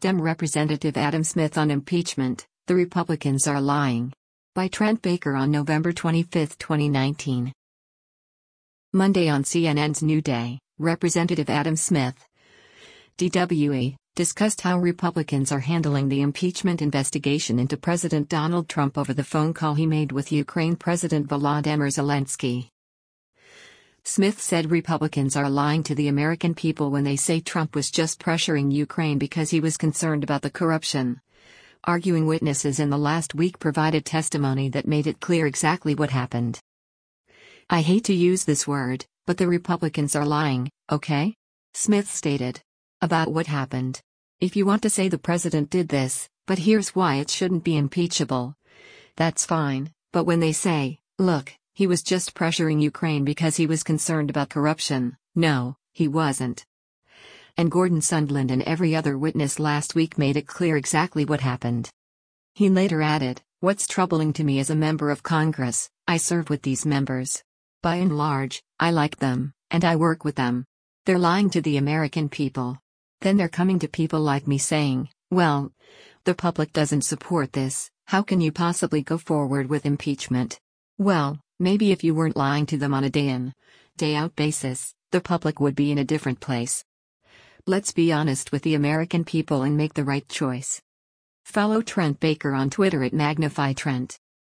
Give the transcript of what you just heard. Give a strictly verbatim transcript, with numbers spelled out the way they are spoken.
Dem Representative Adam Smith on impeachment, "The Republicans are lying." By Trent Baker on November twenty-fifth, twenty nineteen. Monday on C N N's New Day, Representative Adam Smith, D W E, discussed how Republicans are handling the impeachment investigation into President Donald Trump over the phone call he made with Ukraine President Volodymyr Zelensky. Smith said Republicans are lying to the American people when they say Trump was just pressuring Ukraine because he was concerned about the corruption. Arguing witnesses in the last week provided testimony that made it clear exactly what happened. "I hate to use this word, but the Republicans are lying, okay?" Smith stated. About what happened. "If you want to say the president did this, but here's why it shouldn't be impeachable, that's fine, but when they say, look, he was just pressuring Ukraine because he was concerned about corruption, no, he wasn't." And Gordon Sondland and every other witness last week made it clear exactly what happened. He later added, "What's troubling to me as a member of Congress, I serve with these members. By and large, I like them, and I work with them. They're lying to the American people. Then they're coming to people like me saying, well, the public doesn't support this, how can you possibly go forward with impeachment? Well, maybe if you weren't lying to them on a day-in, day-out basis, the public would be in a different place. Let's be honest with the American people and make the right choice." Follow Trent Baker on Twitter at Magnify Trent.